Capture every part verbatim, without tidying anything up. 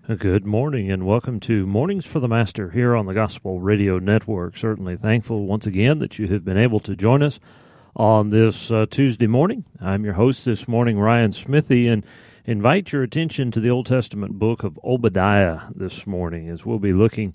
Good morning and welcome to Mornings for the Master here on the Gospel Radio Network. Certainly thankful once again that you have been able to join us on this uh, Tuesday morning. I'm your host this morning, Ryan Smithy, and invite your attention to the Old Testament book of Obadiah this morning as we'll be looking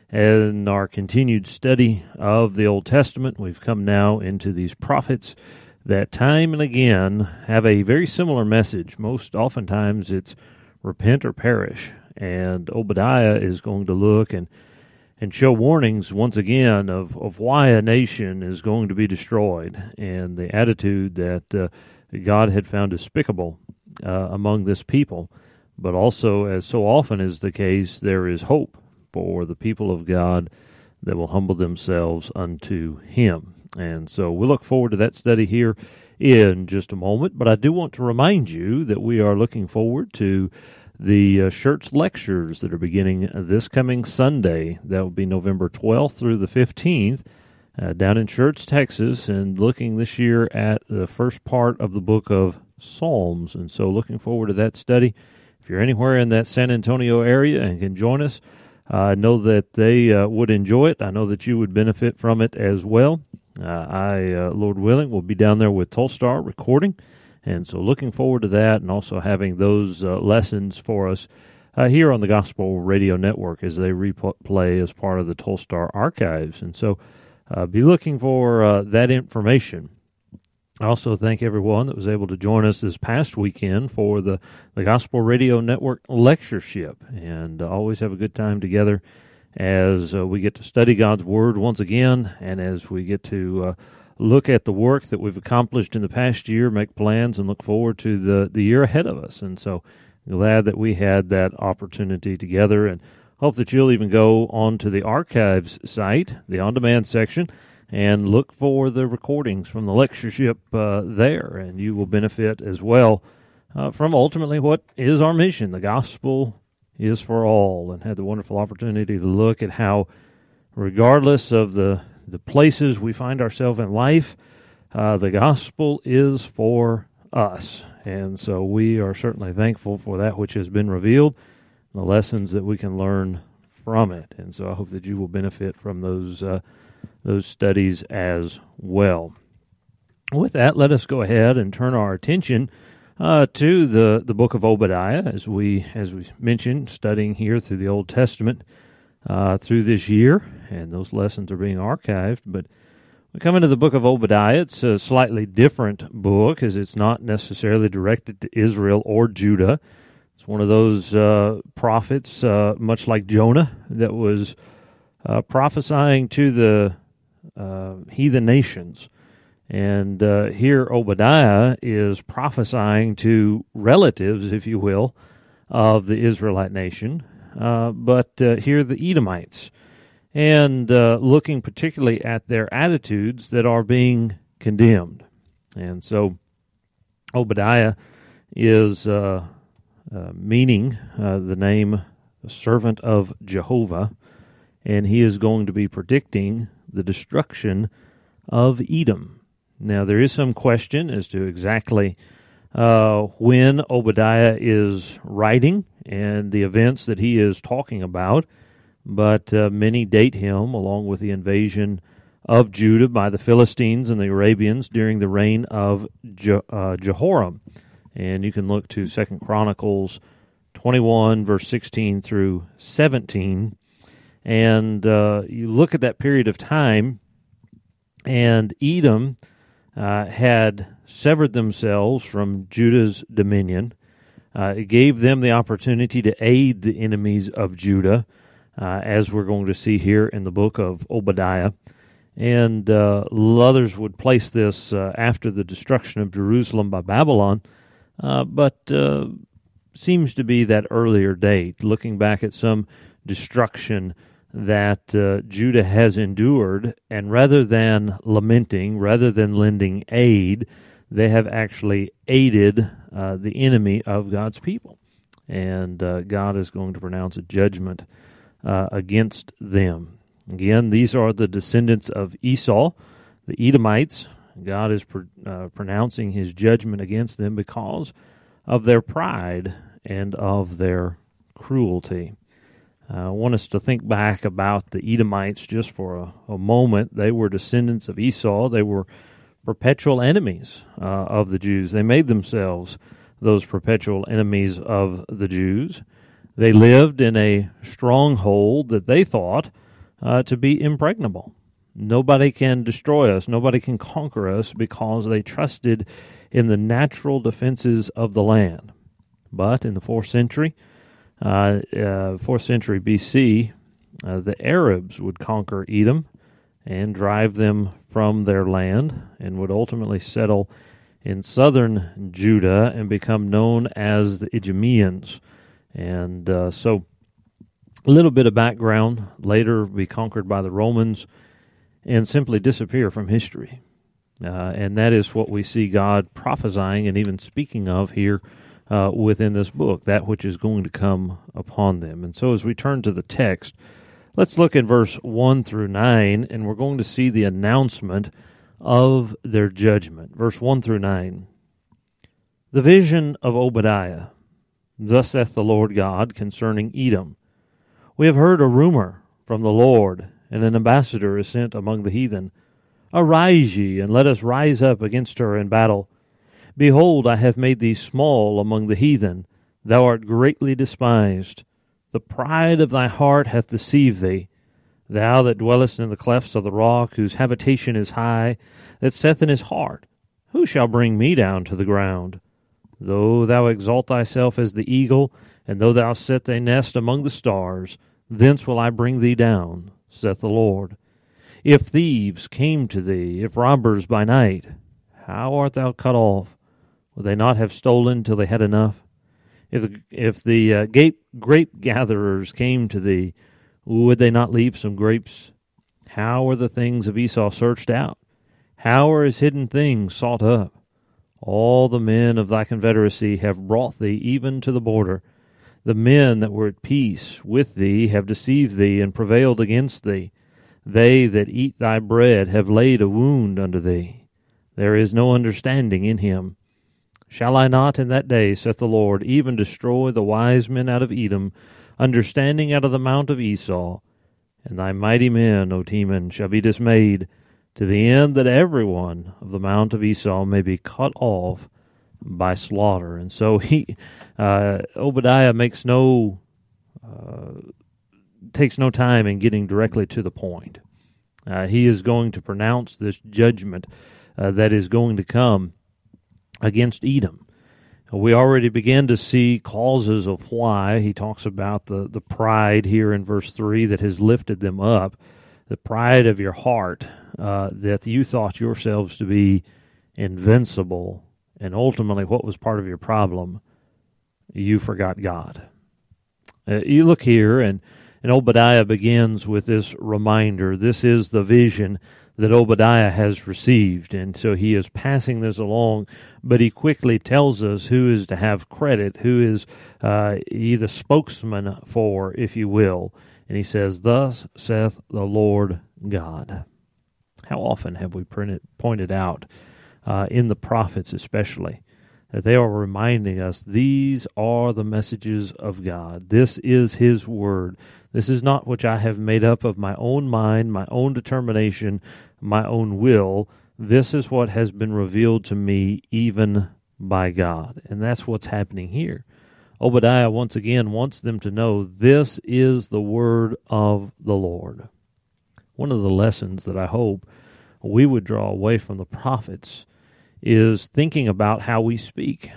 in our continued study of the Old Testament. We've come now into these prophets that time and again have a very similar message. Most oftentimes it's repent or perish. And Obadiah is going to look and and show warnings once again of, of why a nation is going to be destroyed and the attitude that uh, God had found despicable uh, among this people. But also, as so often is the case, there is hope for the people of God that will humble themselves unto Him. And so we look forward to that study here in just a moment. But I do want to remind you that we are looking forward to the uh, Shirts Lectures that are beginning this coming Sunday. That will be November twelfth through the fifteenth uh, down in Shirts, Texas, and looking this year at the first part of the book of Psalms. And so looking forward to that study. If you're anywhere in that San Antonio area and can join us, I uh, know that they uh, would enjoy it. I know that you would benefit from it as well. Uh, I, uh, Lord willing, will be down there with Tolstar recording. And so looking forward to that and also having those uh, lessons for us uh, here on the Gospel Radio Network as they replay as part of the Tolstar archives. And so uh, be looking for uh, that information. I also thank everyone that was able to join us this past weekend for the, the Gospel Radio Network lectureship. And uh, always have a good time together as uh, we get to study God's Word once again and as we get to uh, look at the work that we've accomplished in the past year, make plans, and look forward to the, the year ahead of us. And so glad that we had that opportunity together and hope that you'll even go on to the archives site, the on-demand section, and look for the recordings from the lectureship uh, there, and you will benefit as well uh, from ultimately what is our mission. The gospel is for all, and had the wonderful opportunity to look at how, regardless of the the places we find ourselves in life, uh, the gospel is for us. And so we are certainly thankful for that which has been revealed, the lessons that we can learn from it. And so I hope that you will benefit from those uh, those studies as well. With that, let us go ahead and turn our attention uh, to the, the book of Obadiah, as we as we mentioned, studying here through the Old Testament uh, through this year. And those lessons are being archived. But we come into the book of Obadiah. It's a slightly different book, as it's not necessarily directed to Israel or Judah. It's one of those uh, prophets, uh, much like Jonah, that was uh, prophesying to the uh, heathen nations. And uh, here Obadiah is prophesying to relatives, if you will, of the Israelite nation, uh, but uh, here the Edomites. And uh, looking particularly at their attitudes that are being condemned. And so Obadiah is uh, uh, meaning uh, the name servant of Jehovah, and he is going to be predicting the destruction of Edom. Now, there is some question as to exactly uh, when Obadiah is writing and the events that he is talking about. But uh, many date him, along with the invasion of Judah by the Philistines and the Arabians during the reign of Je- uh, Jehoram. And you can look to Second Chronicles twenty-one, verse sixteen through seventeen. And uh, you look at that period of time, and Edom uh, had severed themselves from Judah's dominion. Uh, it gave them the opportunity to aid the enemies of Judah, Uh, as we're going to see here in the book of Obadiah. And uh, others would place this uh, after the destruction of Jerusalem by Babylon, uh, but uh, seems to be that earlier date, looking back at some destruction that uh, Judah has endured, and rather than lamenting, rather than lending aid, they have actually aided uh, the enemy of God's people. And uh, God is going to pronounce a judgment Uh, against them. Again, these are the descendants of Esau, the Edomites. God is pr- uh, pronouncing his judgment against them because of their pride and of their cruelty. Uh, I want us to think back about the Edomites just for a, a moment. They were descendants of Esau. They were perpetual enemies uh, of the Jews. They made themselves those perpetual enemies of the Jews. They lived in a stronghold that they thought uh, to be impregnable. Nobody can destroy us. Nobody can conquer us because they trusted in the natural defenses of the land. But in the fourth century, uh, uh, fourth century B C, uh, the Arabs would conquer Edom and drive them from their land, and would ultimately settle in southern Judah and become known as the Idumeans. And uh, so, a little bit of background, later be conquered by the Romans and simply disappear from history. Uh, and that is what we see God prophesying and even speaking of here uh, within this book, that which is going to come upon them. And so as we turn to the text, let's look at verse one through nine, and we're going to see the announcement of their judgment. Verse one through nine. The vision of Obadiah. Thus saith the Lord God concerning Edom. We have heard a rumor from the Lord, and an ambassador is sent among the heathen. Arise ye, and let us rise up against her in battle. Behold, I have made thee small among the heathen. Thou art greatly despised. The pride of thy heart hath deceived thee. Thou that dwellest in the clefts of the rock, whose habitation is high, that saith in his heart, Who shall bring me down to the ground? Though thou exalt thyself as the eagle, and though thou set thy nest among the stars, thence will I bring thee down, saith the Lord. If thieves came to thee, if robbers by night, how art thou cut off? Would they not have stolen till they had enough? If the, if the uh, grape, grape gatherers came to thee, would they not leave some grapes? How are the things of Esau searched out? How are his hidden things sought up? All the men of thy confederacy have brought thee even to the border. The men that were at peace with thee have deceived thee and prevailed against thee. They that eat thy bread have laid a wound unto thee. There is no understanding in him. Shall I not in that day, saith the Lord, even destroy the wise men out of Edom, understanding out of the mount of Esau? And thy mighty men, O Teman, shall be dismayed, to the end that every one of the mount of Esau may be cut off by slaughter. And so he, uh, Obadiah makes no, uh, takes no time in getting directly to the point. Uh, he is going to pronounce this judgment uh, that is going to come against Edom. We already begin to see causes of why. He talks about the, the pride here in verse three that has lifted them up, the pride of your heart, uh, that you thought yourselves to be invincible, and ultimately what was part of your problem? You forgot God. Uh, you look here, and, and Obadiah begins with this reminder. This is the vision that Obadiah has received, and so he is passing this along, but he quickly tells us who is to have credit, who is uh, he the spokesman for, if you will, and he says, Thus saith the Lord God. How often have we printed, pointed out, uh, in the prophets especially, that they are reminding us these are the messages of God. This is His Word. This is not which I have made up of my own mind, my own determination, my own will. This is what has been revealed to me even by God. And that's what's happening here. Obadiah once again wants them to know this is the word of the Lord. One of the lessons that I hope we would draw away from the prophets is thinking about how we speak.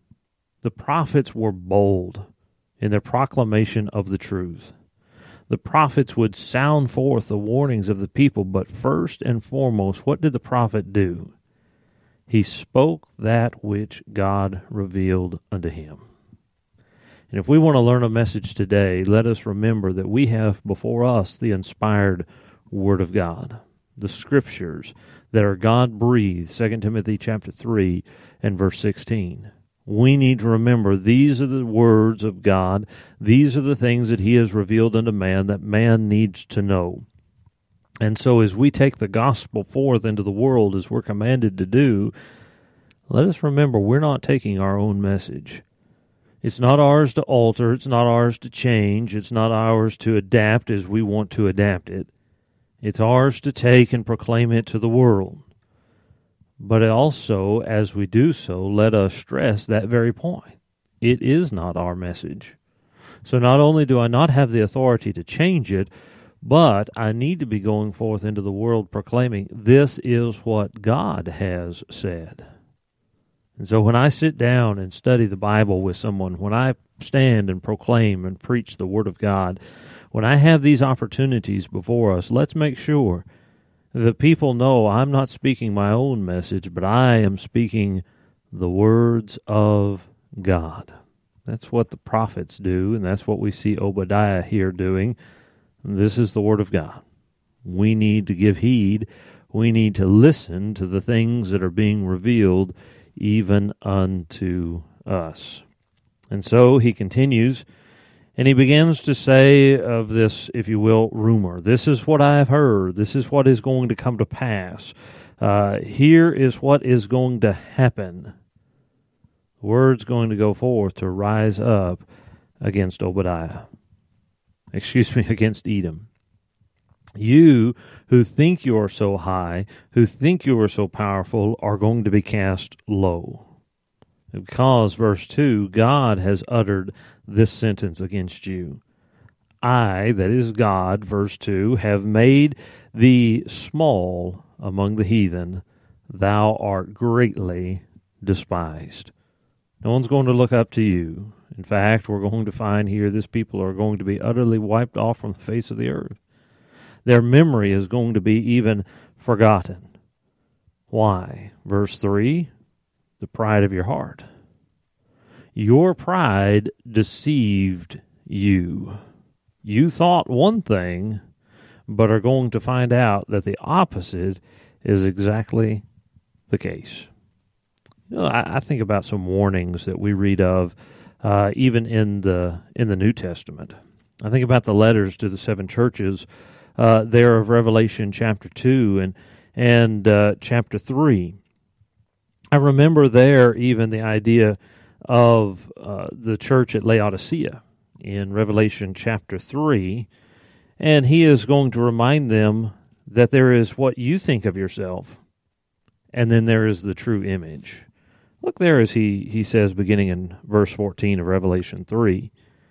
The prophets were bold in their proclamation of the truth. The prophets would sound forth the warnings of the people, but first and foremost, what did the prophet do? He spoke that which God revealed unto him. And if we want to learn a message today, let us remember that we have before us the inspired Word of God, the Scriptures that are God-breathed, Second Timothy chapter three and verse sixteen. We need to remember these are the words of God. These are the things that He has revealed unto man that man needs to know. And so as we take the gospel forth into the world as we're commanded to do, let us remember we're not taking our own message. It's not ours to alter. It's not ours to change. It's not ours to adapt as we want to adapt it. It's ours to take and proclaim it to the world. But also, as we do so, let us stress that very point. It is not our message. So not only do I not have the authority to change it, but I need to be going forth into the world proclaiming, this is what God has said. And so when I sit down and study the Bible with someone, when I stand and proclaim and preach the Word of God, when I have these opportunities before us, let's make sure that people know I'm not speaking my own message, but I am speaking the words of God. That's what the prophets do, and that's what we see Obadiah here doing. This is the Word of God. We need to give heed. We need to listen to the things that are being revealed even unto us. And so he continues, and he begins to say of this, if you will, rumor. This is what I have heard. This is what is going to come to pass. Uh, here is what is going to happen. The word's going to go forth to rise up against Obadiah. Excuse me, against Edom. You who think you are so high, who think you are so powerful, are going to be cast low. Because, verse two, God has uttered this sentence against you. I, that is God, verse two, have made thee small among the heathen. Thou art greatly despised. No one's going to look up to you. In fact, we're going to find here this people are going to be utterly wiped off from the face of the earth. Their memory is going to be even forgotten. Why? Verse three, the pride of your heart. Your pride deceived you. You thought one thing, but are going to find out that the opposite is exactly the case. You know, I, I think about some warnings that we read of, uh, even in the in the New Testament. I think about the letters to the seven churches uh, there of Revelation chapter two and and uh, chapter three. I remember there even the idea of uh, the church at Laodicea in Revelation chapter three, and he is going to remind them that there is what you think of yourself, and then there is the true image. Look there as he, he says, beginning in verse fourteen of Revelation three,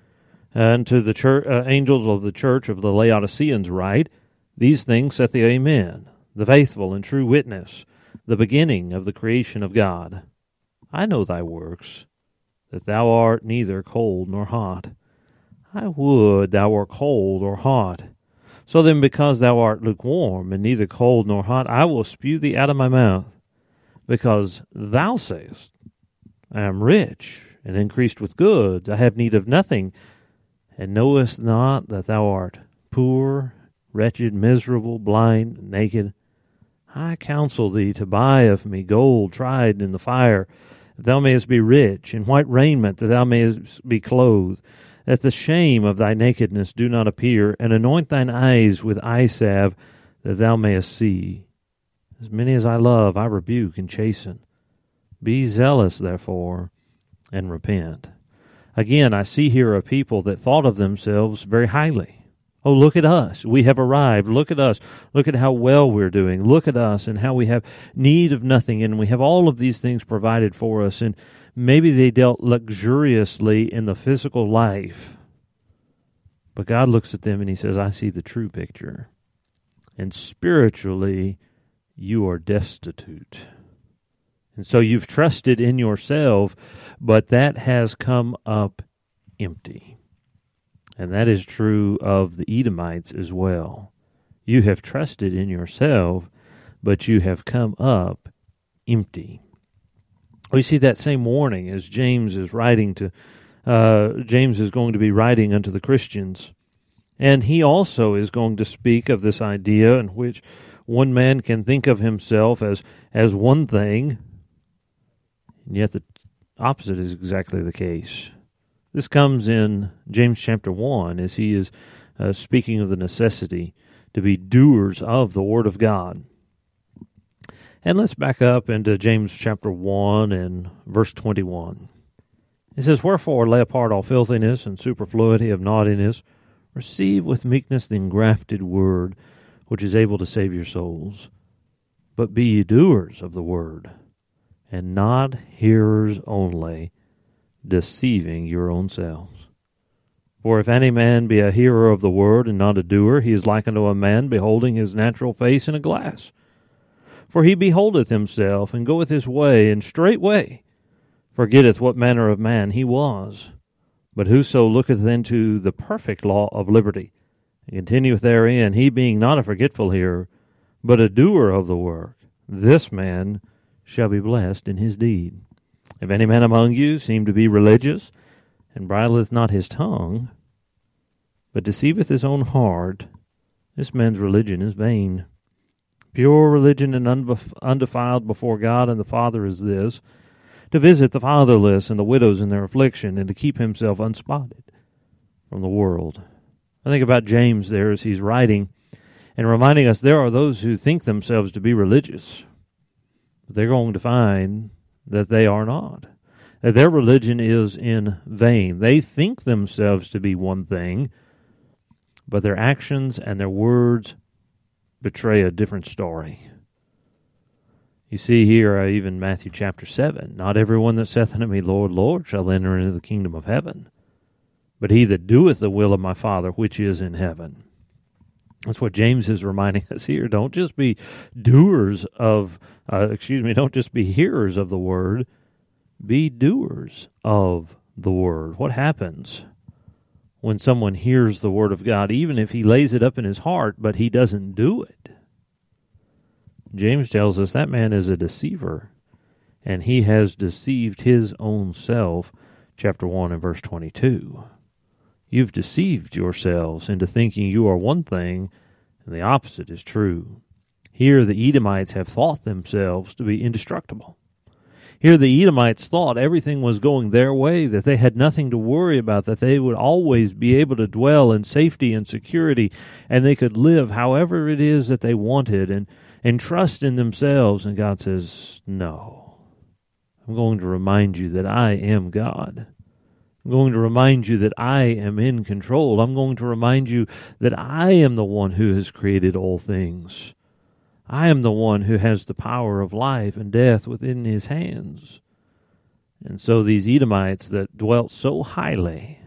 and to the church, uh, angels of the church of the Laodiceans write, these things saith the Amen, the faithful and true witness, the beginning of the creation of God. I know thy works, that thou art neither cold nor hot. I would thou wert cold or hot. So then, because thou art lukewarm, and neither cold nor hot, I will spew thee out of my mouth. Because thou sayest, I am rich, and increased with goods, I have need of nothing, and knowest not that thou art poor, wretched, miserable, blind, naked. I counsel thee to buy of me gold tried in the fire, that thou mayest be rich, and white raiment, that thou mayest be clothed, that the shame of thy nakedness do not appear, and anoint thine eyes with eye salve, that thou mayest see. As many as I love, I rebuke and chasten. Be zealous, therefore, and repent. Again, I see here a people that thought of themselves very highly. Oh, look at us. We have arrived. Look at us. Look at how well we're doing. Look at us and how we have need of nothing, and we have all of these things provided for us. And maybe they dealt luxuriously in the physical life. But God looks at them and he says, I see the true picture. And spiritually, you are destitute. And so you've trusted in yourself, but that has come up empty. And that is true of the Edomites as well. You have trusted in yourself, but you have come up empty. We see that same warning as James is writing to, uh, James is going to be writing unto the Christians. And he also is going to speak of this idea in which one man can think of himself as, as one thing, and yet the opposite is exactly the case. This comes in James chapter one as he is uh, speaking of the necessity to be doers of the Word of God. And let's back up into James chapter one and verse twenty-one. He says, "Wherefore lay apart all filthiness and superfluity of naughtiness. Receive with meekness the engrafted word, which is able to save your souls. But be ye doers of the word, and not hearers only, deceiving your own selves. For if any man be a hearer of the word, and not a doer, he is like unto a man beholding his natural face in a glass. For he beholdeth himself, and goeth his way, and straightway forgetteth what manner of man he was. But whoso looketh into the perfect law of liberty, and continueth therein, he being not a forgetful hearer, but a doer of the work, this man shall be blessed in his deed. If any man among you seem to be religious, and bridleth not his tongue, but deceiveth his own heart, this man's religion is vain. Pure religion and undefiled before God and the Father is this, to visit the fatherless and the widows in their affliction, and to keep himself unspotted from the world." I think about James there as he's writing and reminding us there are those who think themselves to be religious, but they're going to find that they are not, that their religion is in vain. They think themselves to be one thing, but their actions and their words betray a different story. You see here, uh, even Matthew chapter seven, "Not everyone that saith unto me, Lord, Lord, shall enter into the kingdom of heaven, but he that doeth the will of my Father which is in heaven." That's what James is reminding us here. Don't just be doers of, uh, excuse me, don't just be hearers of the word, be doers of the word. What happens when someone hears the word of God, even if he lays it up in his heart, but he doesn't do it? James tells us that man is a deceiver, and he has deceived his own self, chapter one and verse twenty-two. You've deceived yourselves into thinking you are one thing, and the opposite is true. Here the Edomites have thought themselves to be indestructible. Here the Edomites thought everything was going their way, that they had nothing to worry about, that they would always be able to dwell in safety and security, and they could live however it is that they wanted, and and trust in themselves. And God says, no. I'm going to remind you that I am God. I'm going to remind you that I am in control. I'm going to remind you that I am the one who has created all things. I am the one who has the power of life and death within his hands. And so these Edomites that dwelt so highly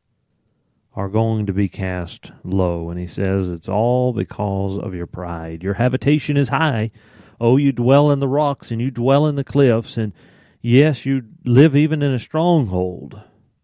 are going to be cast low. And he says, it's all because of your pride. Your habitation is high. Oh, you dwell in the rocks and you dwell in the cliffs. And yes, you live even in a stronghold.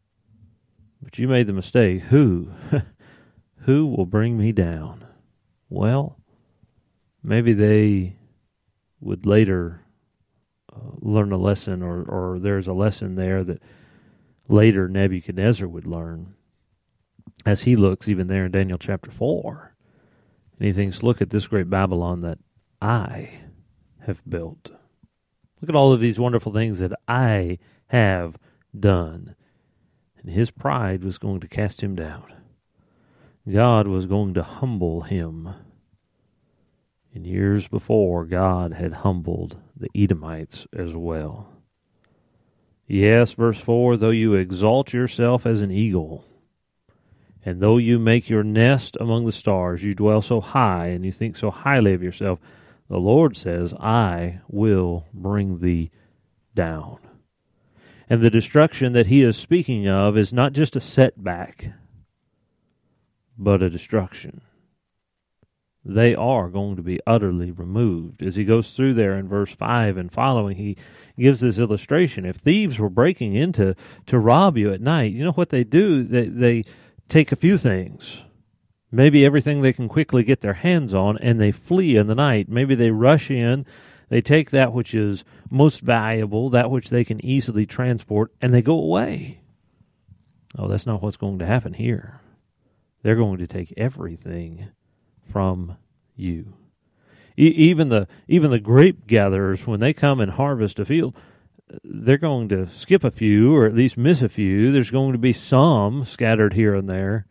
But you made the mistake. Who? Who will bring me down? Well, maybe they would later uh, learn a lesson, or, or there's a lesson there that later Nebuchadnezzar would learn as he looks even there in Daniel chapter four. And he thinks, look at this great Babylon that I have built. Look at all of these wonderful things that I have done. And his pride was going to cast him down. God was going to humble him. And years before, God had humbled the Edomites as well. Yes, verse four, though you exalt yourself as an eagle, and though you make your nest among the stars, you dwell so high, and you think so highly of yourself, the Lord says, I will bring thee down. And the destruction that he is speaking of is not just a setback, but a destruction. They are going to be utterly removed. As he goes through there in verse five and following, he gives this illustration. If thieves were breaking into to rob you at night, you know what they do? They, they take a few things, maybe everything they can quickly get their hands on, and they flee in the night. Maybe they rush in, they take that which is most valuable, that which they can easily transport, and they go away. Oh, that's not what's going to happen here. They're going to take everything from you. E- even the even the grape gatherers, when they come and harvest a field, they're going to skip a few, or at least miss a few. There's going to be some scattered here and there.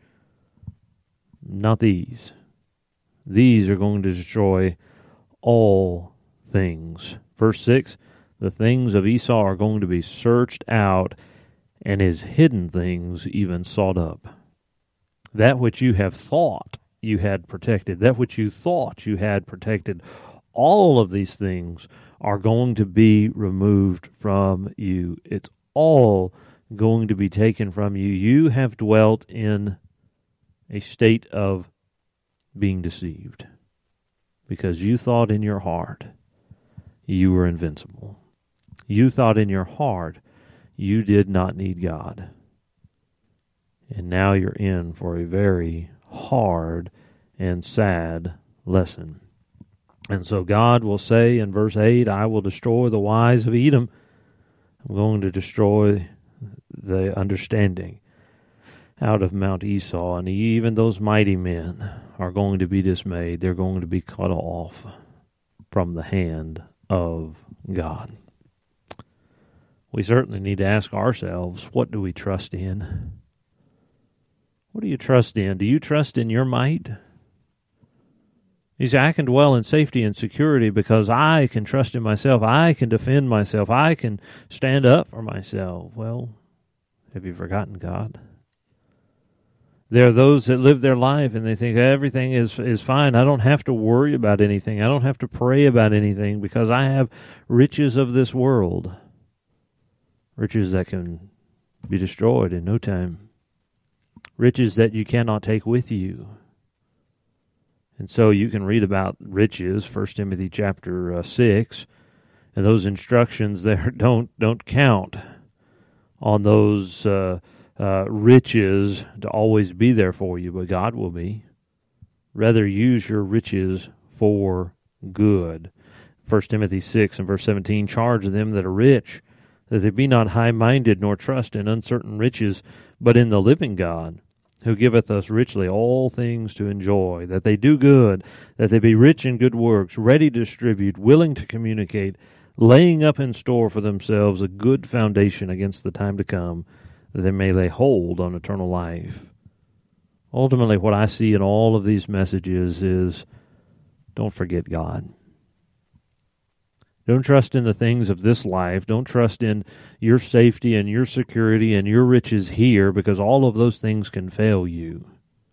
Not these. These are going to destroy all things. Verse six, the things of Esau are going to be searched out, and his hidden things even sought up. That which you have thought you had protected, that which you thought you had protected, all of these things are going to be removed from you. It's all going to be taken from you. You have dwelt in a state of being deceived because you thought in your heart you were invincible. You thought in your heart you did not need God. And now you're in for a very hard and sad lesson. And so God will say in verse eight, I will destroy the wise of Edom. I'm going to destroy the understanding out of Mount Esau. And even those mighty men are going to be dismayed. They're going to be cut off from the hand of God. We certainly need to ask ourselves, what do we trust in? What do you trust in? Do you trust in your might? You say, I can dwell in safety and security because I can trust in myself. I can defend myself. I can stand up for myself. Well, have you forgotten God? There are those that live their life and they think everything is, is fine. I don't have to worry about anything. I don't have to pray about anything because I have riches of this world. Riches that can be destroyed in no time. Riches that you cannot take with you. And so you can read about riches, First Timothy chapter uh, six, and those instructions there don't don't count on those uh, uh, riches to always be there for you, but God will be. Rather use your riches for good. First Timothy six and verse seventeen, charge them that are rich, that they be not high-minded, nor trust in uncertain riches, but in the living God, who giveth us richly all things to enjoy, that they do good, that they be rich in good works, ready to distribute, willing to communicate, laying up in store for themselves a good foundation against the time to come, that they may lay hold on eternal life. Ultimately, what I see in all of these messages is, don't forget God. Don't trust in the things of this life. Don't trust in your safety and your security and your riches here, because all of those things can fail you.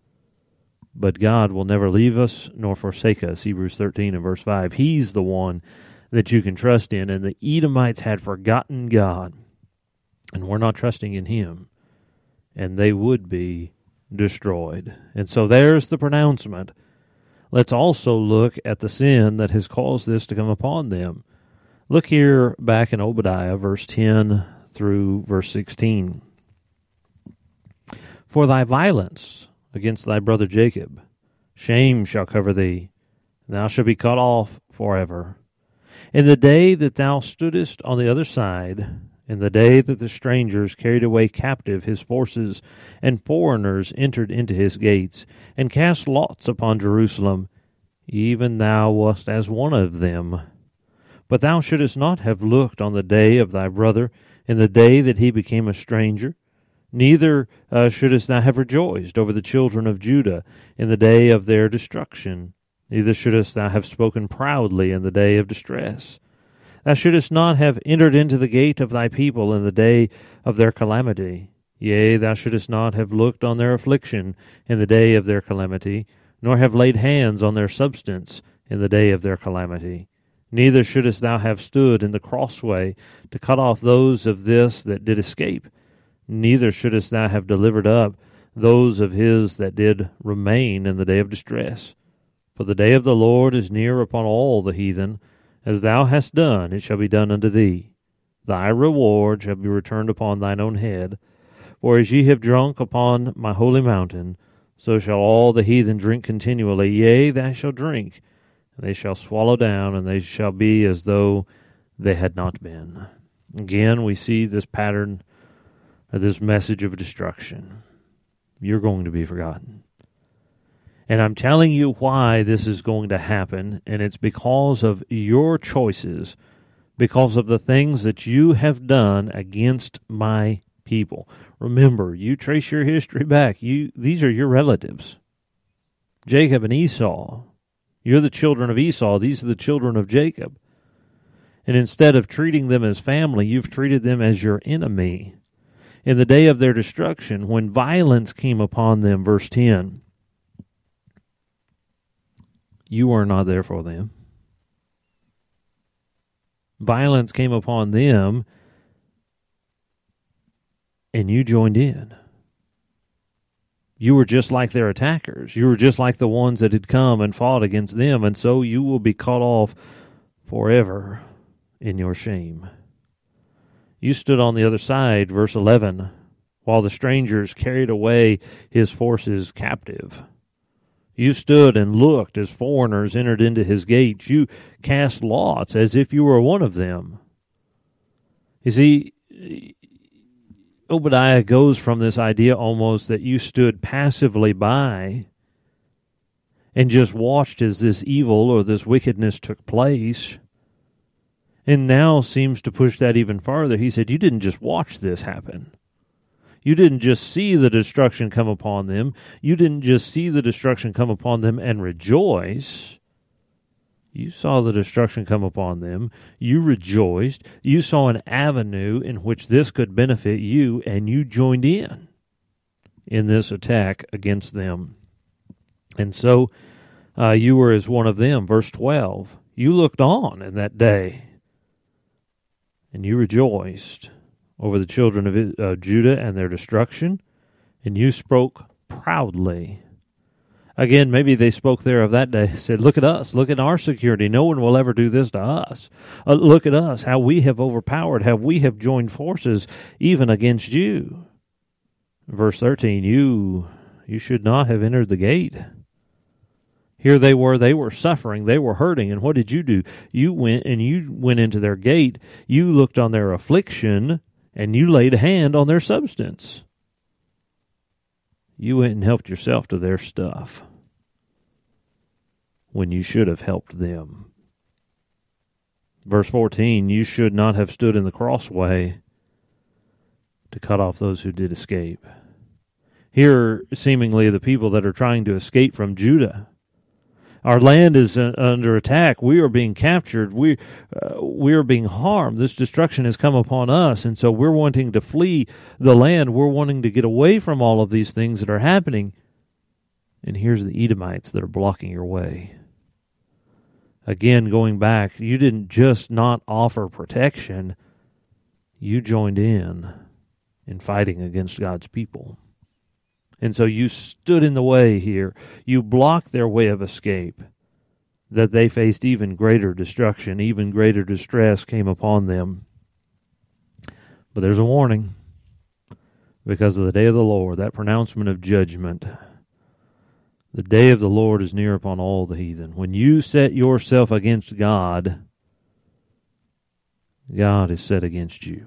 But God will never leave us nor forsake us, Hebrews thirteen and verse five. He's the one that you can trust in. And the Edomites had forgotten God, and we're not trusting in Him, and they would be destroyed. And so there's the pronouncement. Let's also look at the sin that has caused this to come upon them. Look here back in Obadiah, verse ten through verse sixteen. For thy violence against thy brother Jacob, shame shall cover thee, and thou shalt be cut off forever. In the day that thou stoodest on the other side, in the day that the strangers carried away captive his forces, and foreigners entered into his gates, and cast lots upon Jerusalem, even thou wast as one of them. But thou shouldest not have looked on the day of thy brother, in the day that he became a stranger. Neither uh, shouldest thou have rejoiced over the children of Judah in the day of their destruction. Neither shouldest thou have spoken proudly in the day of distress. Thou shouldest not have entered into the gate of thy people in the day of their calamity. Yea, thou shouldest not have looked on their affliction in the day of their calamity, nor have laid hands on their substance in the day of their calamity. Neither shouldest thou have stood in the crossway to cut off those of this that did escape. Neither shouldest thou have delivered up those of his that did remain in the day of distress. For the day of the Lord is near upon all the heathen. As thou hast done, it shall be done unto thee. Thy reward shall be returned upon thine own head. For as ye have drunk upon my holy mountain, so shall all the heathen drink continually. Yea, thou shalt drink, and they shall swallow down, and they shall be as though they had not been. Again, we see this pattern of this message of destruction. You're going to be forgotten. And I'm telling you why this is going to happen, and it's because of your choices, because of the things that you have done against my people. Remember, you trace your history back. You these are your relatives. Jacob and Esau. You're the children of Esau. These are the children of Jacob. And instead of treating them as family, you've treated them as your enemy. in the day of their destruction, when violence came upon them, verse ten, you were not there for them. Violence came upon them, and you joined in. You were just like their attackers. You were just like the ones that had come and fought against them, and so you will be cut off forever in your shame. You stood on the other side, verse eleven, while the strangers carried away his forces captive. You stood and looked as foreigners entered into his gates. You cast lots as if you were one of them. You see, Obadiah goes from this idea almost that you stood passively by and just watched as this evil or this wickedness took place, and now seems to push that even farther. He said, you didn't just watch this happen. You didn't just see the destruction come upon them. You didn't just see the destruction come upon them and rejoice. You saw the destruction come upon them. You rejoiced. You saw an avenue in which this could benefit you, and you joined in in this attack against them. And so uh, you were as one of them. Verse twelve, you looked on in that day, and you rejoiced over the children of uh, Judah and their destruction, and you spoke proudly. Again, maybe they spoke there of that day, said, look at us, look at our security. No one will ever do this to us. Uh, look at us, how we have overpowered, how we have joined forces even against you. Verse thirteen, you, you should not have entered the gate. Here they were, they were suffering, they were hurting, and what did you do? You went and you went into their gate, you looked on their affliction, and you laid a hand on their substance. You went and helped yourself to their stuff when you should have helped them. Verse fourteen, you should not have stood in the crossway to cut off those who did escape. Here, seemingly, the people that are trying to escape from Judah. Our land is uh, under attack. We are being captured. We uh, we are being harmed. This destruction has come upon us, and so we're wanting to flee the land. We're wanting to get away from all of these things that are happening. And here's the Edomites that are blocking your way. Again, going back, you didn't just not offer protection. You joined in in fighting against God's people. And so you stood in the way here. You blocked their way of escape, that they faced even greater destruction, even greater distress came upon them. But there's a warning. Because of the day of the Lord, that pronouncement of judgment, the day of the Lord is near upon all the heathen. When you set yourself against God, God is set against you.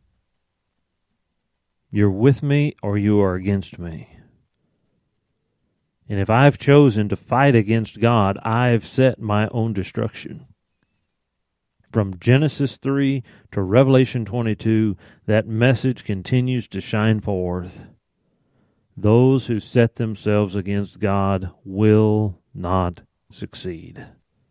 You're with me or you are against me. And if I've chosen to fight against God, I've set my own destruction. From Genesis three to Revelation twenty-two, that message continues to shine forth. Those who set themselves against God will not succeed.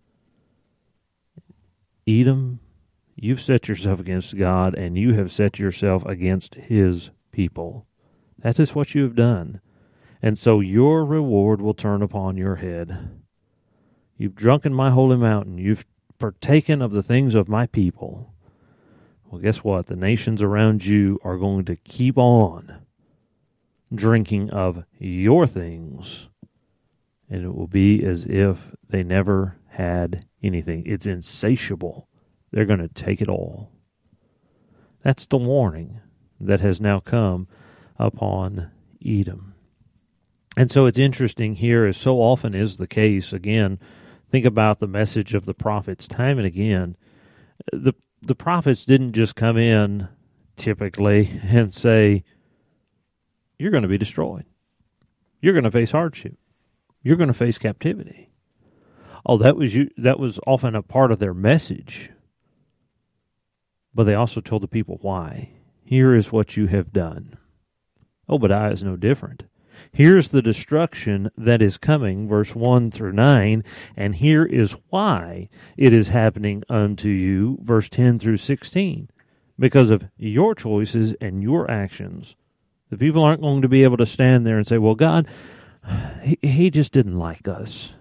Edom, you've set yourself against God, and you have set yourself against His people. That is what you have done. And so your reward will turn upon your head. You've drunken my holy mountain. You've partaken of the things of my people. Well, guess what? The nations around you are going to keep on drinking of your things, and it will be as if they never had anything. It's insatiable. They're going to take it all. That's the warning that has now come upon Edom. And so it's interesting here, as so often is the case. Again, think about the message of the prophets time and again. The the prophets didn't just come in typically and say, you're going to be destroyed. You're going to face hardship. You're going to face captivity. Oh, that was you. That was often a part of their message. But they also told the people why. Here is what you have done. Obadiah is no different. Here's the destruction that is coming, verse one through nine, and here is why it is happening unto you, verse ten through sixteen. because of your choices and your actions. The people aren't going to be able to stand there and say, well, God, he, he just didn't like us.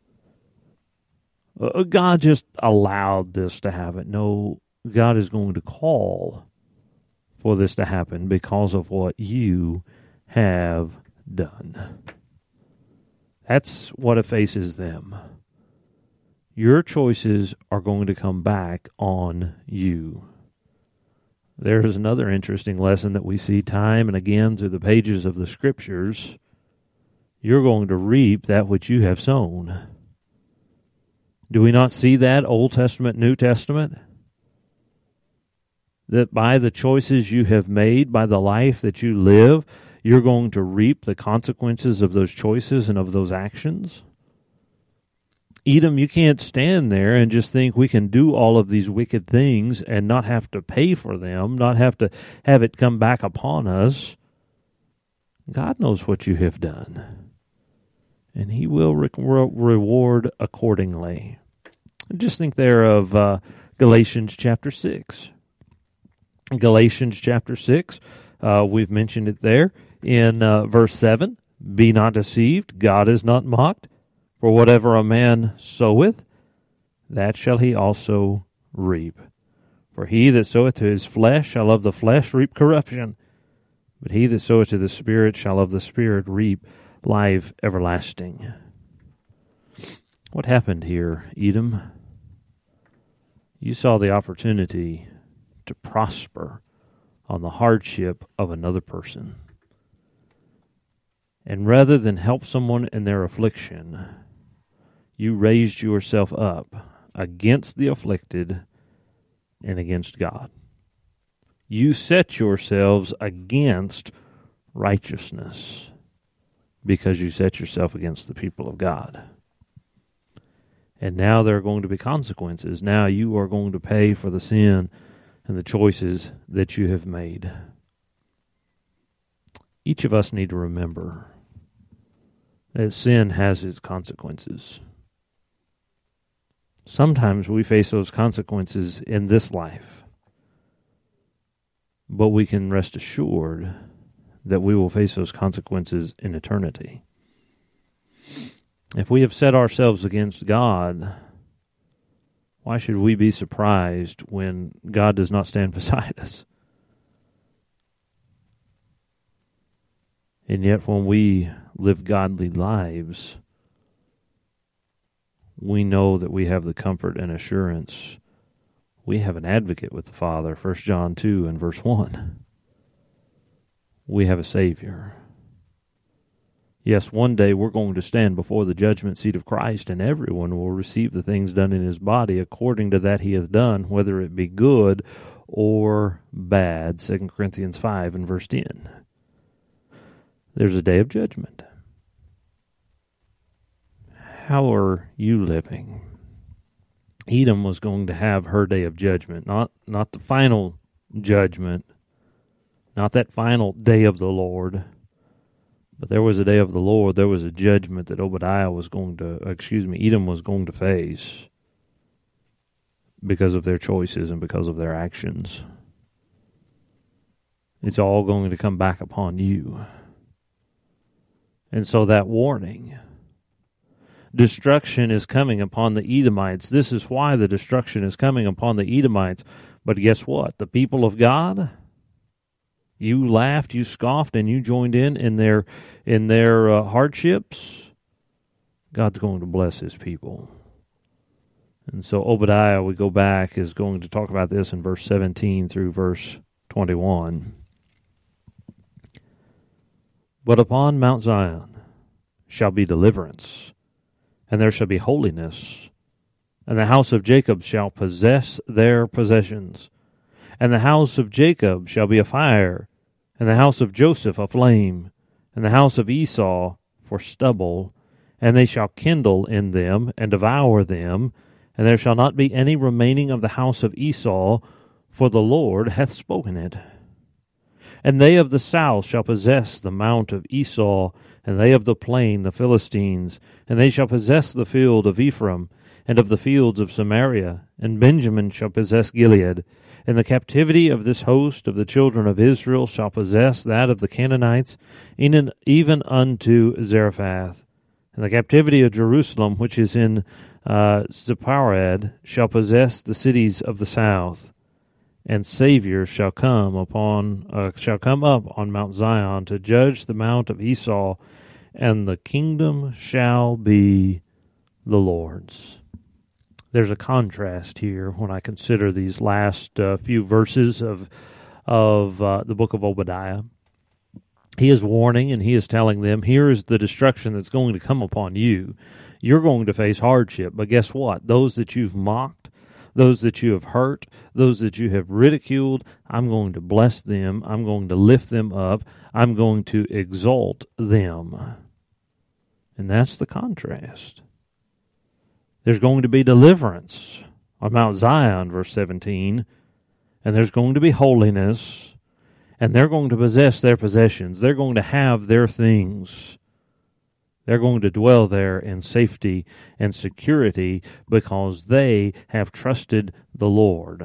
Uh, God just allowed this to happen. No, God is going to call for this to happen because of what you have done. That's what it faces them. Your choices are going to come back on you. There is another interesting lesson that we see time and again through the pages of the Scriptures. You're going to reap that which you have sown. Do we not see that Old Testament, New Testament? That by the choices you have made, by the life that you live, you're going to reap the consequences of those choices and of those actions? Edom, you can't stand there and just think we can do all of these wicked things and not have to pay for them, not have to have it come back upon us. God knows what you have done, and He will re- re- reward accordingly. Just think there of uh, Galatians chapter six. Galatians chapter six, uh, we've mentioned it there in uh, verse seven. Be not deceived, God is not mocked. For whatever a man soweth, that shall he also reap. For he that soweth to his flesh shall of the flesh reap corruption, but he that soweth to the Spirit shall of the Spirit reap life everlasting. What happened here, Edom? You saw the opportunity to prosper on the hardship of another person. And rather than help someone in their affliction, you raised yourself up against the afflicted and against God. You set yourselves against righteousness because you set yourself against the people of God. And now there are going to be consequences. Now you are going to pay for the sin and the choices that you have made. Each of us need to remember that sin has its consequences. Sometimes we face those consequences in this life, but we can rest assured that we will face those consequences in eternity. If we have set ourselves against God, why should we be surprised when God does not stand beside us? And yet when we live godly lives, we know that we have the comfort and assurance. We have an advocate with the Father, First John two and verse one. We have a Savior. Yes, one day we're going to stand before the judgment seat of Christ, and everyone will receive the things done in his body according to that he hath done, whether it be good or bad, Second Corinthians five and verse ten. There's a day of judgment. How are you living? Edom was going to have her day of judgment, not not the final judgment, not that final day of the Lord, but there was a day of the Lord. There was a judgment that Obadiah was going to, excuse me, Edom was going to face because of their choices and because of their actions. It's all going to come back upon you. And so that warning, destruction is coming upon the Edomites. This is why the destruction is coming upon the Edomites. But guess what? The people of God, you laughed, you scoffed, and you joined in in their in their uh, hardships. God's going to bless His people. And so Obadiah, we go back, is going to talk about this in verse seventeen through verse twenty-one. But upon Mount Zion shall be deliverance, and there shall be holiness, and the house of Jacob shall possess their possessions. And the house of Jacob shall be a fire, and the house of Joseph a flame, and the house of Esau for stubble, and they shall kindle in them, and devour them, and there shall not be any remaining of the house of Esau, for the Lord hath spoken it. And they of the south shall possess the mount of Esau, and they of the plain the Philistines, and they shall possess the field of Ephraim, and of the fields of Samaria, and Benjamin shall possess Gilead, And the captivity of this host of the children of Israel shall possess that of the Canaanites, even, even unto Zarephath. And the captivity of Jerusalem, which is in uh, Sepharad, shall possess the cities of the south. And Savior shall come upon uh, shall come up on Mount Zion to judge the mount of Esau, and the kingdom shall be the Lord's. There's a contrast here when I consider these last uh, few verses of of uh, the book of Obadiah. He is warning and he is telling them, here is the destruction that's going to come upon you. You're going to face hardship, but guess what? Those that you've mocked, those that you have hurt, those that you have ridiculed, I'm going to bless them. I'm going to lift them up. I'm going to exalt them. And that's the contrast. There's going to be deliverance on Mount Zion, verse seventeen, and there's going to be holiness, and they're going to possess their possessions. They're going to have their things. They're going to dwell there in safety and security because they have trusted the Lord.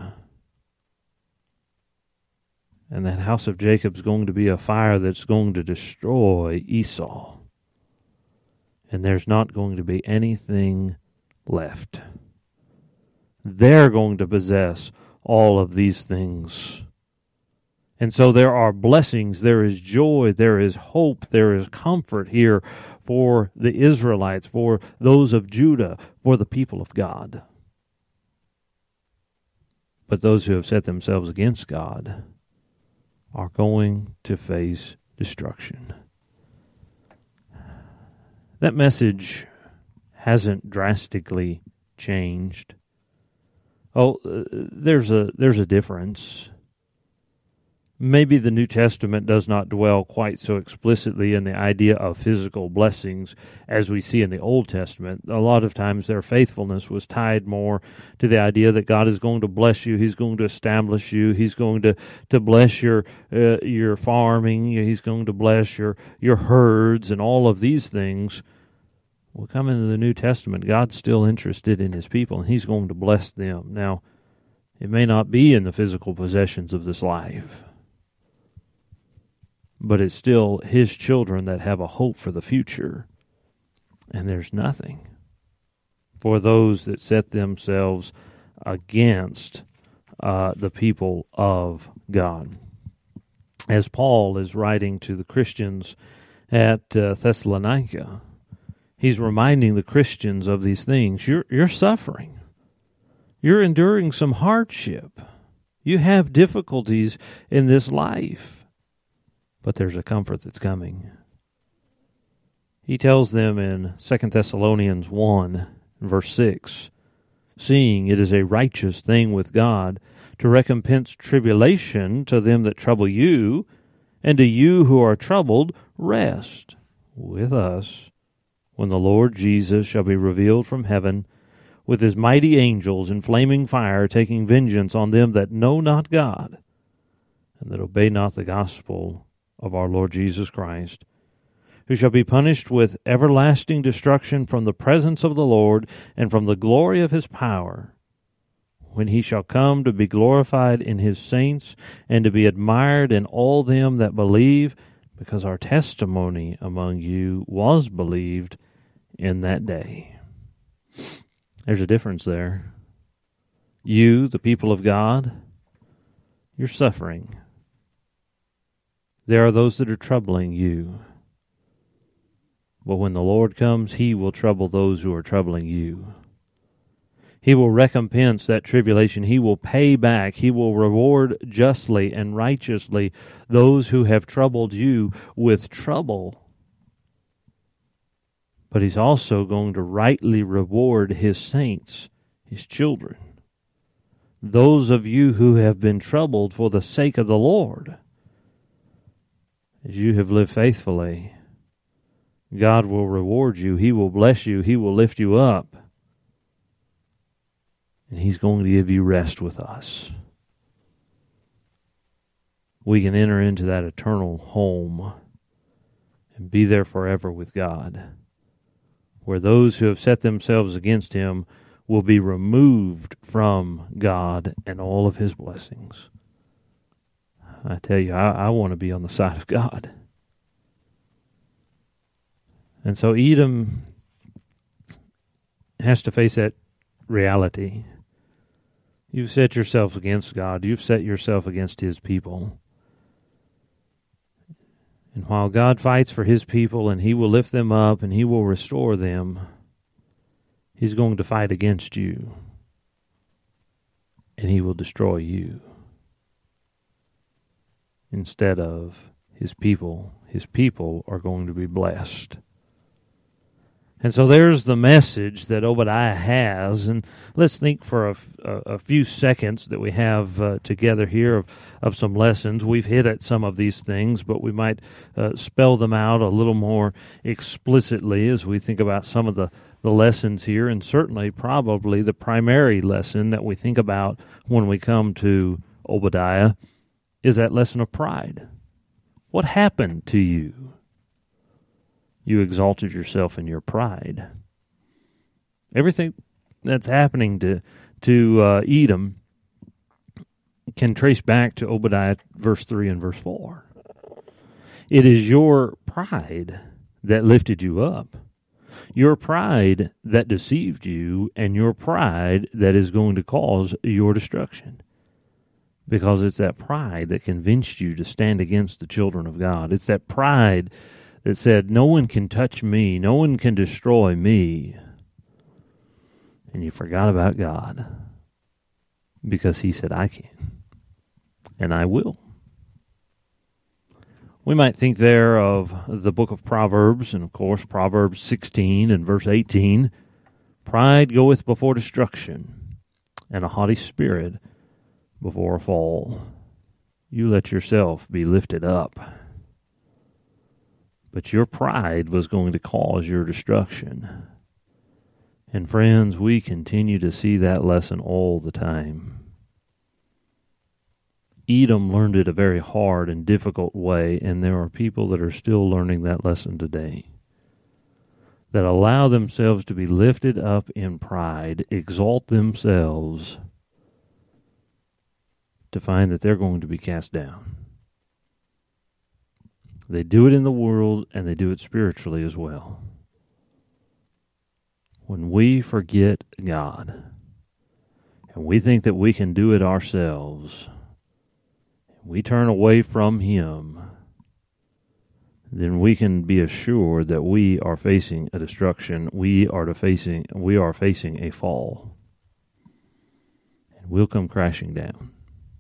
And that house of Jacob is going to be a fire that's going to destroy Esau. And there's not going to be anything left. They're going to possess all of these things. And so there are blessings, there is joy, there is hope, there is comfort here for the Israelites, for those of Judah, for the people of God. But those who have set themselves against God are going to face destruction. That message hasn't drastically changed. Oh, uh, there's a there's a difference. Maybe the New Testament does not dwell quite so explicitly in the idea of physical blessings as we see in the Old Testament. A lot of times their faithfulness was tied more to the idea that God is going to bless you, He's going to establish you, He's going to, to bless your uh, your farming, He's going to bless your, your herds and all of these things. Well, come into the New Testament, God's still interested in His people, and He's going to bless them. Now, it may not be in the physical possessions of this life, but it's still His children that have a hope for the future. And there's nothing for those that set themselves against uh, the people of God. As Paul is writing to the Christians at uh, Thessalonica, he's reminding the Christians of these things. You're, you're suffering. You're enduring some hardship. You have difficulties in this life. But there's a comfort that's coming. He tells them in Second Thessalonians one, verse six, seeing it is a righteous thing with God to recompense tribulation to them that trouble you, and to you who are troubled, rest with us when the Lord Jesus shall be revealed from heaven with His mighty angels in flaming fire, taking vengeance on them that know not God, and that obey not the gospel of our Lord Jesus Christ, who shall be punished with everlasting destruction from the presence of the Lord and from the glory of His power, when He shall come to be glorified in His saints and to be admired in all them that believe, because our testimony among you was believed in that day. There's a difference there. You, the people of God, you're suffering. There are those that are troubling you. But when the Lord comes, He will trouble those who are troubling you. He will recompense that tribulation. He will pay back. He will reward justly and righteously those who have troubled you with trouble. But He's also going to rightly reward His saints, His children, those of you who have been troubled for the sake of the Lord. As you have lived faithfully, God will reward you. He will bless you. He will lift you up. And He's going to give you rest with us. We can enter into that eternal home and be there forever with God, where those who have set themselves against Him will be removed from God and all of his blessings. I tell you, I, I want to be on the side of God. And so Edom has to face that reality. You've set yourself against God. You've set yourself against his people. And while God fights for his people and he will lift them up and he will restore them, he's going to fight against you. And he will destroy you. Instead of his people, his people are going to be blessed. And so there's the message that Obadiah has. And let's think for a, a, a few seconds that we have uh, together here of, of some lessons. We've hit at some of these things, but we might uh, spell them out a little more explicitly as we think about some of the, the lessons here. And certainly probably the primary lesson that we think about when we come to Obadiah is that lesson of pride. What happened to you? You exalted yourself in your pride. Everything that's happening to to uh, Edom can trace back to Obadiah verse three and verse four. It is your pride that lifted you up. Your pride that deceived you, and your pride that is going to cause your destruction. Because it's that pride that convinced you to stand against the children of God. It's that pride that said, no one can touch me, no one can destroy me. And you forgot about God. Because he said, I can. And I will. We might think there of the book of Proverbs, and of course Proverbs sixteen and verse eighteen. Pride goeth before destruction, and a haughty spirit before a fall. You let yourself be lifted up. But your pride was going to cause your destruction. And friends, we continue to see that lesson all the time. Edom learned it a very hard and difficult way, and there are people that are still learning that lesson today. That allow themselves to be lifted up in pride, exalt themselves, to find that they're going to be cast down. They do it in the world, and they do it spiritually as well. When we forget God, and we think that we can do it ourselves, we turn away from him, then we can be assured that we are facing a destruction. We are to facing we are facing a fall. And we'll come crashing down.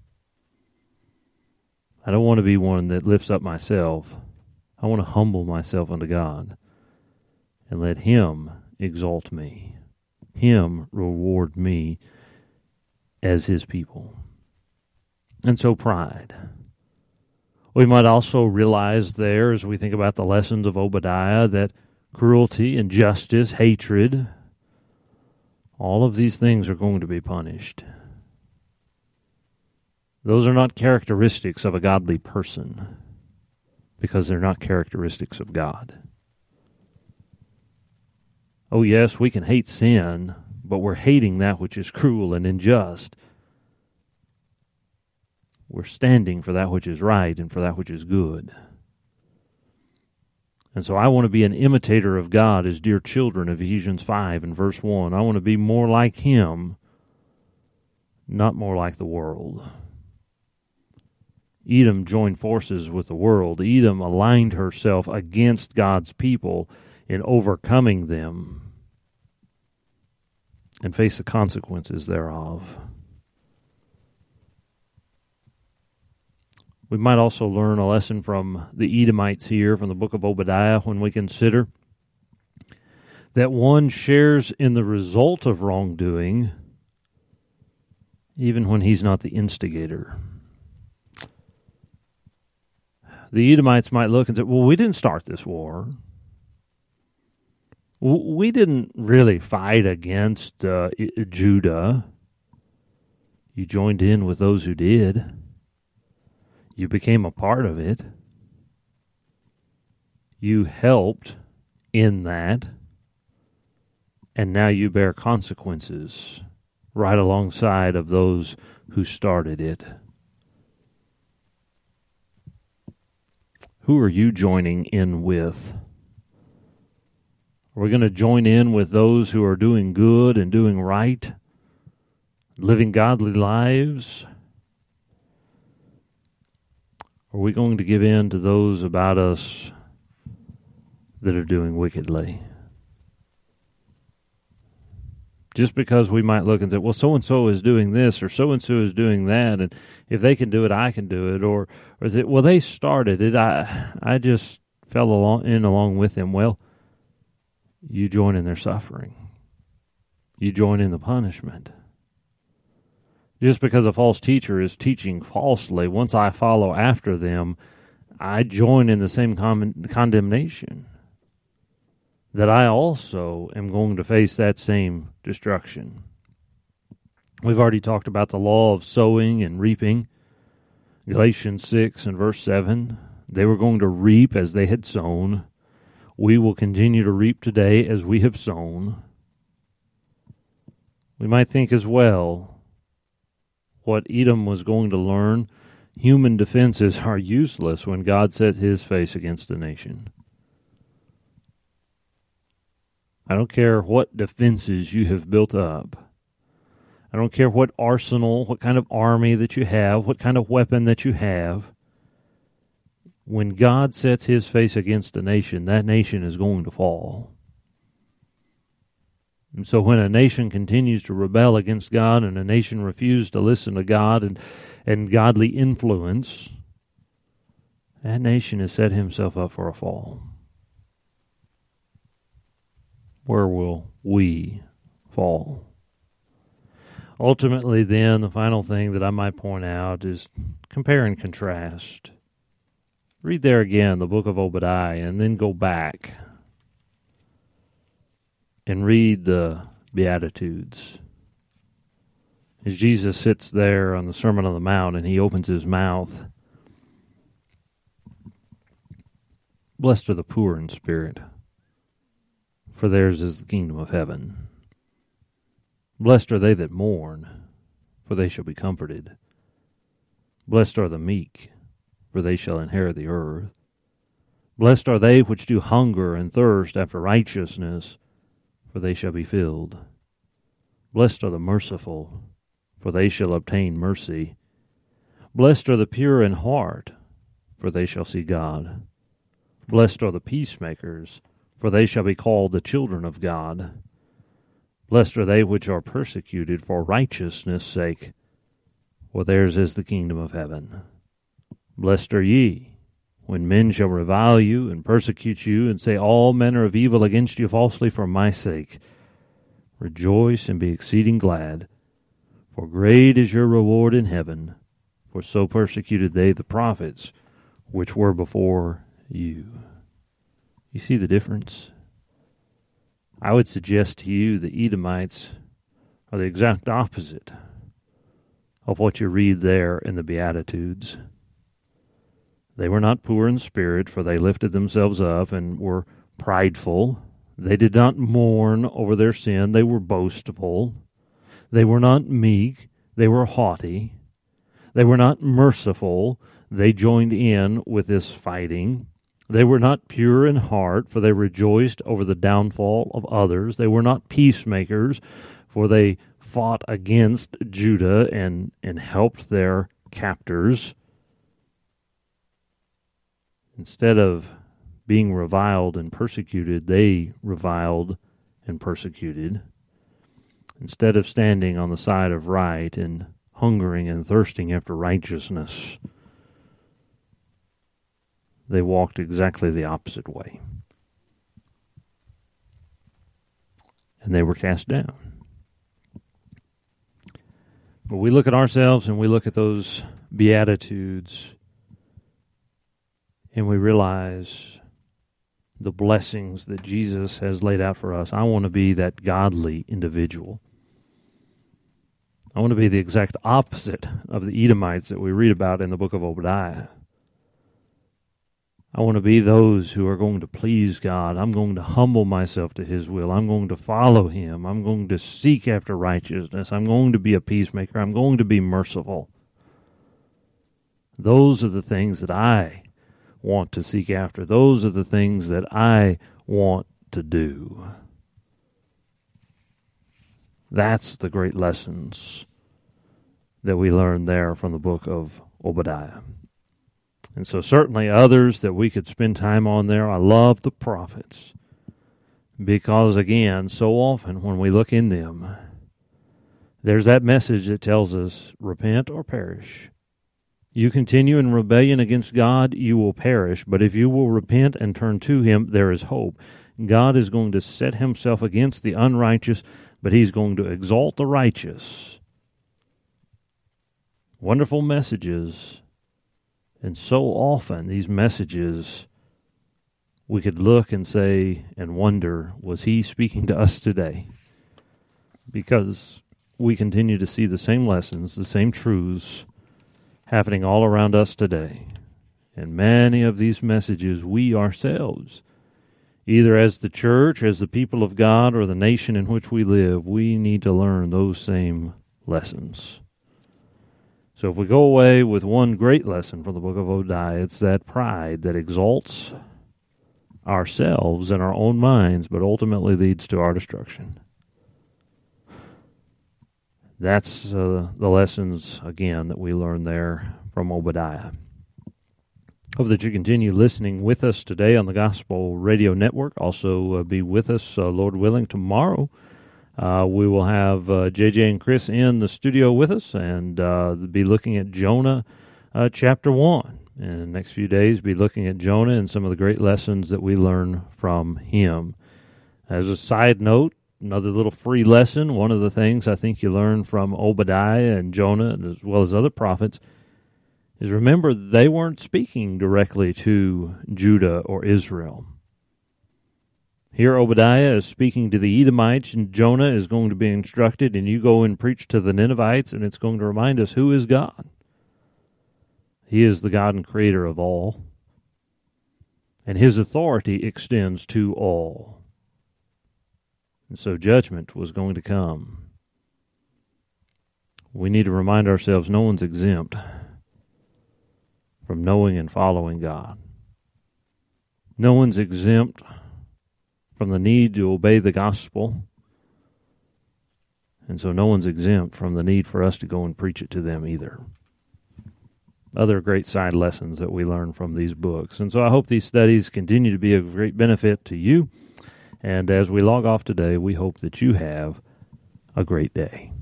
I don't want to be one that lifts up myself. I want to humble myself unto God and let him exalt me, him reward me as his people. And so pride. We might also realize there, as we think about the lessons of Obadiah, that cruelty, injustice, hatred, all of these things are going to be punished. Those are not characteristics of a godly person, because they're not characteristics of God. Oh yes, we can hate sin, but we're hating that which is cruel and unjust. We're standing for that which is right and for that which is good. And so I want to be an imitator of God as dear children of Ephesians five and verse one. I want to be more like him, not more like the world. Edom joined forces with the world. Edom aligned herself against God's people in overcoming them and face the consequences thereof. We might also learn a lesson from the Edomites here from the book of Obadiah when we consider that one shares in the result of wrongdoing even when he's not the instigator. The Edomites might look and say, well, we didn't start this war. We didn't really fight against uh, Judah. You joined in with those who did. You became a part of it. You helped in that. and now you bear consequences right alongside of those who started it. Who are you joining in with? Are we going to join in with those who are doing good and doing right, living godly lives? Are we going to give in to those about us that are doing wickedly? Just because we might look and say, well, so-and-so is doing this or so-and-so is doing that, and if they can do it, I can do it. Or, or is it, well, they started it, I I just fell along, in along with them. Well, you join in their suffering. You join in the punishment. Just because a false teacher is teaching falsely, once I follow after them, I join in the same con- condemnation. That I also am going to face that same destruction. We've already talked about the law of sowing and reaping. Galatians six and verse seven, they were going to reap as they had sown. We will continue to reap today as we have sown. We might think as well what Edom was going to learn. Human defenses are useless when God set his face against a nation. I don't care what defenses you have built up. I don't care what arsenal, what kind of army that you have, what kind of weapon that you have. When God sets his face against a nation, that nation is going to fall. And so when a nation continues to rebel against God and a nation refuses to listen to God and, and godly influence, that nation has set himself up for a fall. Where will we fall? Ultimately, then, the final thing that I might point out is compare and contrast. Read there again the book of Obadiah, and then go back and read the Beatitudes. As Jesus sits there on the Sermon on the Mount and he opens his mouth, blessed are the poor in spirit, for theirs is the kingdom of heaven. Blessed are they that mourn, for they shall be comforted. Blessed are the meek, for they shall inherit the earth. Blessed are they which do hunger and thirst after righteousness, for they shall be filled. Blessed are the merciful, for they shall obtain mercy. Blessed are the pure in heart, for they shall see God. Blessed are the peacemakers, for they shall be called the children of God. Blessed are they which are persecuted for righteousness' sake, for theirs is the kingdom of heaven. Blessed are ye, when men shall revile you and persecute you, and say all manner of evil against you falsely for my sake. Rejoice and be exceeding glad, for great is your reward in heaven, for so persecuted they the prophets which were before you. You see the difference? I would suggest to you the Edomites are the exact opposite of what you read there in the Beatitudes. They were not poor in spirit, for they lifted themselves up and were prideful. They did not mourn over their sin. They were boastful. They were not meek. They were haughty. They were not merciful. They joined in with this fighting. They were not pure in heart, for they rejoiced over the downfall of others. They were not peacemakers, for they fought against Judah and, and helped their captors. Instead of being reviled and persecuted, they reviled and persecuted. Instead of standing on the side of right and hungering and thirsting after righteousness, they walked exactly the opposite way. And they were cast down. But we look at ourselves and we look at those Beatitudes and we realize the blessings that Jesus has laid out for us. I want to be that godly individual. I want to be the exact opposite of the Edomites that we read about in the book of Obadiah. I want to be those who are going to please God. I'm going to humble myself to His will. I'm going to follow Him. I'm going to seek after righteousness. I'm going to be a peacemaker. I'm going to be merciful. Those are the things that I want to seek after. Those are the things that I want to do. That's the great lessons that we learn there from the book of Obadiah. And so certainly others that we could spend time on there. I love the prophets because, again, so often when we look in them, there's that message that tells us, repent or perish. You continue in rebellion against God, you will perish. But if you will repent and turn to Him, there is hope. God is going to set Himself against the unrighteous, but He's going to exalt the righteous. Wonderful messages. And so often these messages, we could look and say and wonder, was He speaking to us today? Because we continue to see the same lessons, the same truths happening all around us today. And many of these messages, we ourselves, either as the church, as the people of God, or the nation in which we live, we need to learn those same lessons. So if we go away with one great lesson from the book of Obadiah, it's that pride that exalts ourselves and our own minds, but ultimately leads to our destruction. That's uh, the lessons, again, that we learn there from Obadiah. Hope that you continue listening with us today on the Gospel Radio Network. Also uh, be with us, uh, Lord willing, tomorrow. Uh, we will have uh, J J and Chris in the studio with us and uh, be looking at Jonah uh, chapter one. And in the next few days, be looking at Jonah and some of the great lessons that we learn from him. As a side note, another little free lesson, one of the things I think you learn from Obadiah and Jonah, as well as other prophets, is remember they weren't speaking directly to Judah or Israel. Here Obadiah is speaking to the Edomites, and Jonah is going to be instructed, and you go and preach to the Ninevites, and it's going to remind us who is God. He is the God and creator of all, and His authority extends to all. And so judgment was going to come. We need to remind ourselves no one's exempt from knowing and following God. No one's exempt from the need to obey the gospel. And so no one's exempt from the need for us to go and preach it to them either. Other great side lessons that we learn from these books. And so I hope these studies continue to be of great benefit to you. And as we log off today, we hope that you have a great day.